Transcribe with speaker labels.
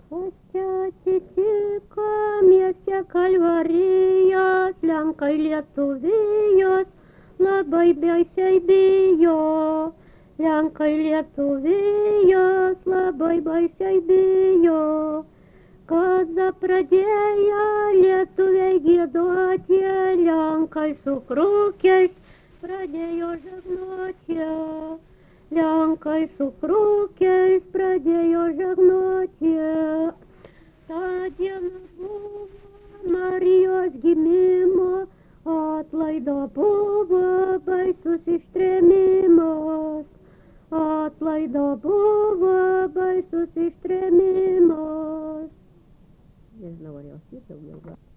Speaker 1: Atitiko mieste Kalvarijos, Lenkai Lietuvijos labai baisiai bijo. Lenkai Lietuvijos labai baisiai bijo. Kada pradėjo lietuviai giedoti, Lenkai su krūkiais pradėjo žegnoti. Lenkai su krūkiais pradėjo žegnoti. Ta diena buvo Marijos gimimo, atlaido buvo baisus ištrėmimas. Atlaido buvo baisus ištrėmimas. Nežinau, ar jos tiesiog jau gal.